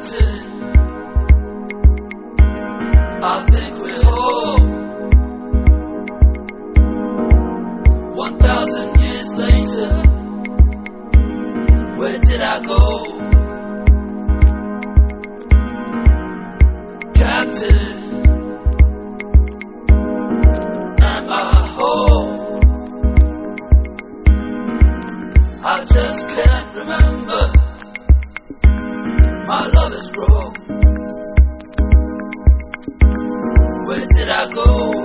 Captain, I think we're home. 1,000 years later, where did I go? Captain, am I home? I just can't remember. My love is broke. Where did I go?